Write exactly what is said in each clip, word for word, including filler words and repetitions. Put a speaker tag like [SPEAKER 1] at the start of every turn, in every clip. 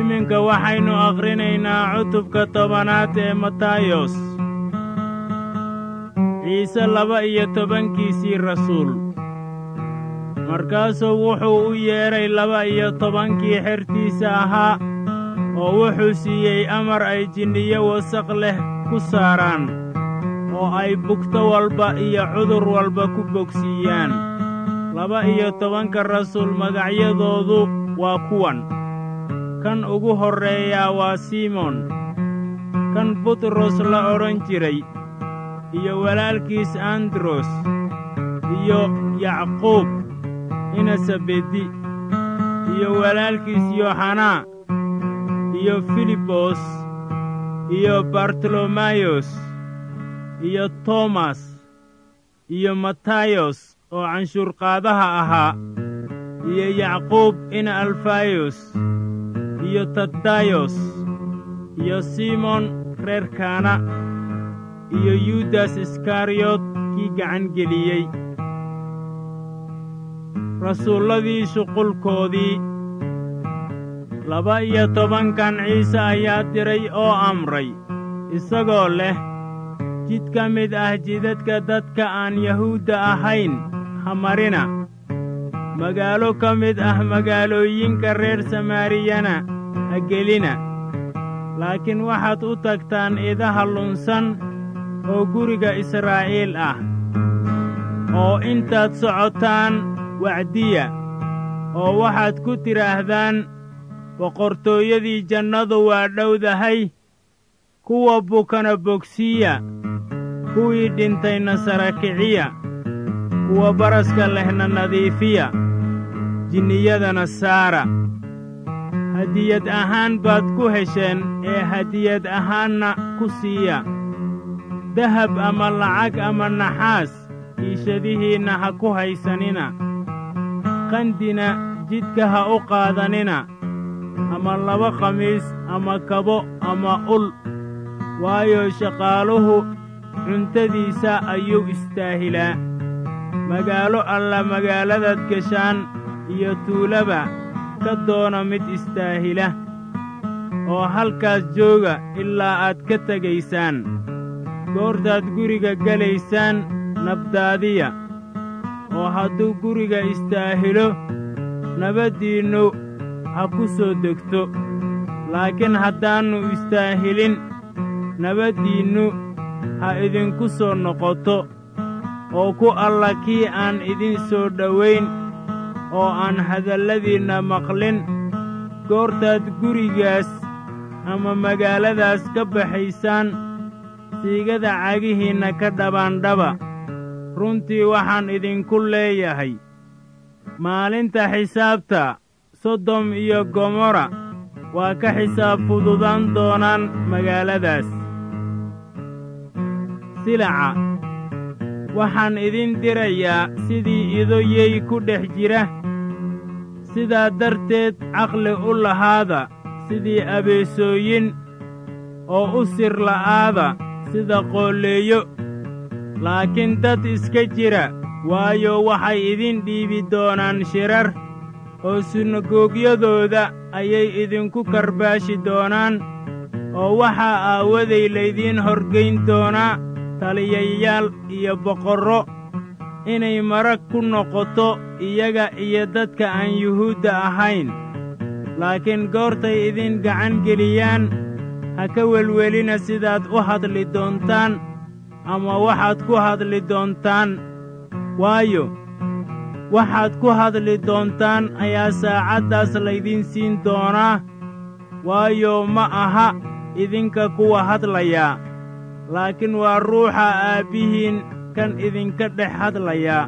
[SPEAKER 1] iminka waxaynu akhrinaynaa cutubka tobanaad ee matayos. ciise laba iyo tobankiisii rasuul. markaasuu wuxuu u yeedhay laba iyo tobankii xertiisa ahaa, oo wuxuu siiyey amar ay jinniyo wasaq leh ku saaraan, oo ay bugto walba iyo cudur walba ku bogsiiyaan. laba iyo tobanka rasuul magacyadoodu waa kuwan: kan ugu horreeyaa waa simoon, kan butros la odhan jiray, iyo walaalkiis andros, iyo yacquub ina sabedi, iyo walaalkiis yoxanaa, iyo filibos, iyo bartolomayos, iyo toomas, iyo matayos oo canshuurqaadaha ahaa, iyo yacquub ina alfayos, iyo taddayos, iyo simoon reer kaana, iyo yudas iskariyot kii gacan geliyey. rasuulladii shuqulkoodii. laba iyo tobankan ciise ayaa diray oo amray, isagoo leh: jid ka mid ah jidadka dadka aan yahuudda ahayn ha marina, magaalo ka mid ah magaalooyinka reer samaariyana ha gelina, laakiin waxaad u tagtaan idaha lunsan oo guriga israa'iil ah, oo intaad socotaan wacdiya, oo waxaad ku tidhaahdaan: boqortooyadii jannadu waa dhowdahay. kuwa bukana bogsiiya, kuwii dhintayna sara kiciya, kuwa baraska lehna nadiifiya, jinniyadana saara. hadiyad ahaan baad ku hesheen, ee hadiyad ahaanna ku siiya. dahab ama lacag ama naxaas kiishadihiinna ha ku haysanina. qandina jidka ha u qaadanina, ama laba khamiis ama kabo ama ul, waayo shaqaaluhu cuntadiisa ayuu istaahilaa. magaalo alla magaaladaad gashaan iyo tuulaba ka doona mid istaahila, oo halkaas jooga ilaa aad ka tegaysaan. goortaad guriga gelaysaan nabdaadiya, oo hadduu guriga istaahilo, nabaddiinnu ha ku soo degto. laakiin haddaannu istaahilin, nabaddiinnu ha idinku soo noqoto. oo ku alla kii aan idin soo dhowayn oo aan hadalladiinna maqlin, goortaad gurigaas ama magaaladaas ka baxaysaan, siigada cagihiinna ka dhabaandhaba. runtii waxaan idinku leeyahay, maalinta xisaabta sodom iyo gomorra waa ka xisaab fududaan doonaan magaaladaas. silaca. waxaan idin dirayaa sidii ido yey ku dhex jira. sidaa darteed caqli u lahaada sidii abeesooyin, oo u sir la'aada sida qoolleeyo. laakiin dad iska jira, waayo waxay idin dhiibi doonaan shirar, oo sinagoogyadooda ayay idinku karbaashi doonaan, oo waxaa aawaday laydiin horgayn doonaa taliyayaal iyo boqorro, inay marag ku noqoto iyaga iyo dadka aan yuhuudda ahayn. laakiin goortay idin gacan geliyaan, ha ka welwelina sidaad u hadli doontaan ama waxaad ku hadli doontaan, waayo waxaad ku hadli doontaan ayaa saacaddaas laydin siin doonaa. waayo ma aha idinka kuwa hadlayaa, laakiin waa ruuxa aabbihiin kan idinka dhex hadlayaa.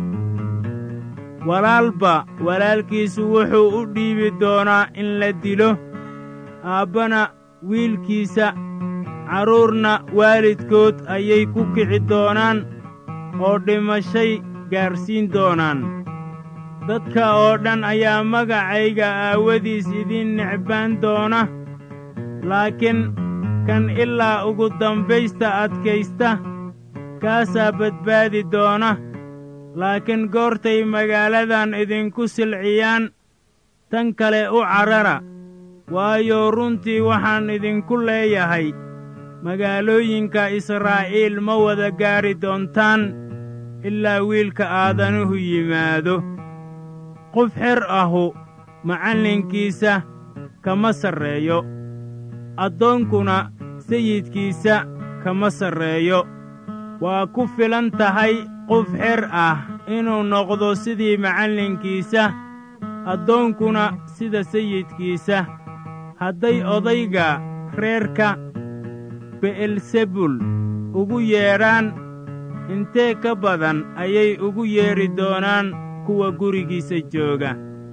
[SPEAKER 1] walaalba walaalkiisu wuxuu u dhiibi doonaa in la dilo, aabbana wiilkiisa, carruurna waalidkood ayay ku kici doonaan oo dhimashay gaarsiin doonaan. dadka oo dhan ayaa magacayga aawadiis idin necbaan doona, laakiin kan ilaa ugu dambaysta adkaysta, kaasaa badbaadi doona. laakiin goortay magaaladan idinku silciyaan, tan kale u carara, waayo runtii waxaan idinku leeyahay magaalooyinka Israa'iil ma wada gaari doontaan ilaa Wiilka Aadanuhu yimaado. Qof xer ahu macallinkiisa kama sarreeyo, addoonkuna sayidkiisa kama sarreeyo. Waa ku filan tahay qof xer ah inuu noqdo sidii macallinkiisa, addoonkuna sida sayidkiisa. Hadday odayga reerka Be'elzebul ugu yeedhaan, intee ka badan ayay ugu yeedhi doonaan kuwa gurigiisa jooga.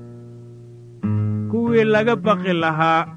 [SPEAKER 1] Kuwii laga baqi lahaa.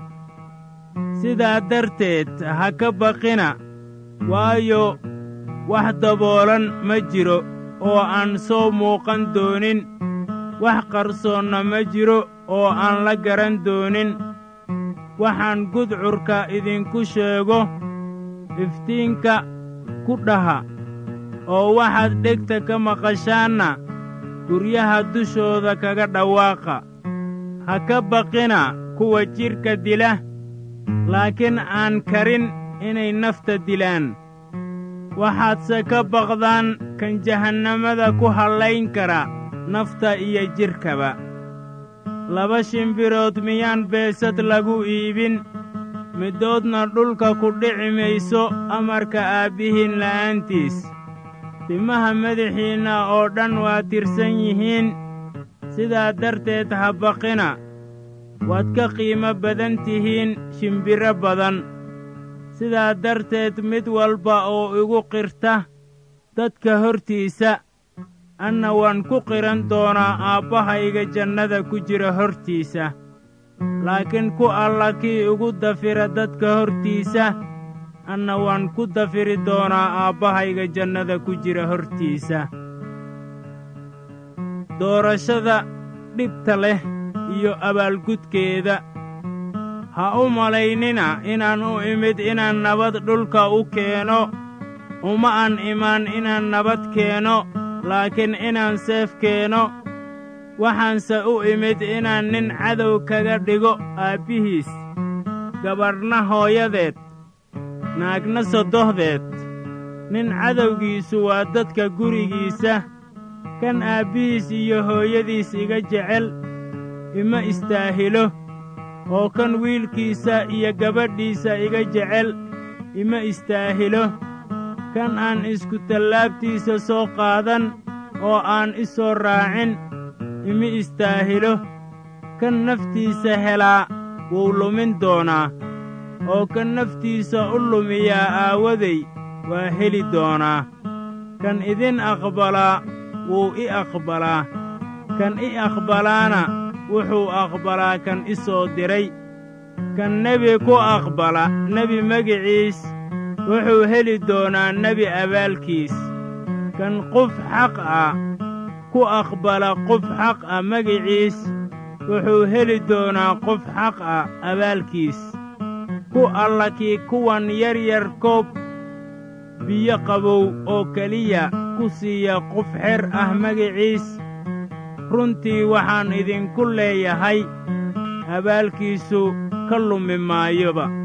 [SPEAKER 1] Sidaa darteed ha ka baqina, waayo wax daboolan ma jiro oo aan soo muuqan doonin, wax qarsoonna ma jiro oo aan la garan doonin. Waxaan gudcurka idinku sheego iftiinka ku dhaha, oo waxaad dhegta ka maqashaanna guryaha dushooda kaga dhawaaqa. Ha ka baqina kuwa jidhka dila, laakiin aan karin inay nafta dilaan. Waxaadse ka baqdaan kan jahannamada ku hallayn kara nafta iyo jidhkaba. Laba shimbirood miyaan beesad lagu iibin, middoodna dhulka ku dhici mayso amarka aabbihiin la'aantiis. Timaha madaxiinna oo dhan waa tirsan yihiin, sidaa darteed ha baqina. Waad ka qiimo badan tihiin shimbiro badan. Sidaa darteed mid walba oo igu qirta dadka hortiisa, anna waan ku qiran doonaa Aabbahayga jannada ku jira hortiisa. Laakiin ku alla kii igu dafira dadka hortiisa, anna waan ku dafiri doonaa Aabbahayga jannada ku jira hortiisa. Doorashada dhibta leh iyo abaalgudkeeda. Ha u malaynina inaan u imid inaan nabad dhulka u keeno. Uma aan imaan inaan nabad keeno, laakiin inaan seef keeno. Waxaanse u imid inaan nin cadow kaga dhigo aabbihiis, gabadhna hooyadeed, naagna sodohdeed. Nin cadowgiisu waa dadka gurigiisa. Kan aabbihiis iyo hooyadiis iga jecel ima istaahilo, oo kan wiilkiisa iyo gabadhiisa iga jecel ima istaahilo. Kan aan isku tallaabtiisa soo qaadan oo aan i soo raacin ima istaahilo. Kan naftiisa helaa wuu lumin doonaa, oo kan naftiisa u lumiyaa aawaday waa heli doonaa. Kan idin aqbalaa wuu i aqbalaa, kan i aqbalaana wuxuu aqbalaa kan i soo diray. Kan nebi ku aqbala nebi magiciis wuxuu heli doonaa nebi abaalkiis. Kan qof xaq ah ku aqbala qof xaq ah magiciis wuxuu heli doonaa qof xaq ah abaalkiis. Ku alla kii kuwan yaryar koob biyo qabow oo keliya ku siiya qof xer ah magiciis, runtii waxaan idinku leeyahay abaalkiisu ka lumi maayoba.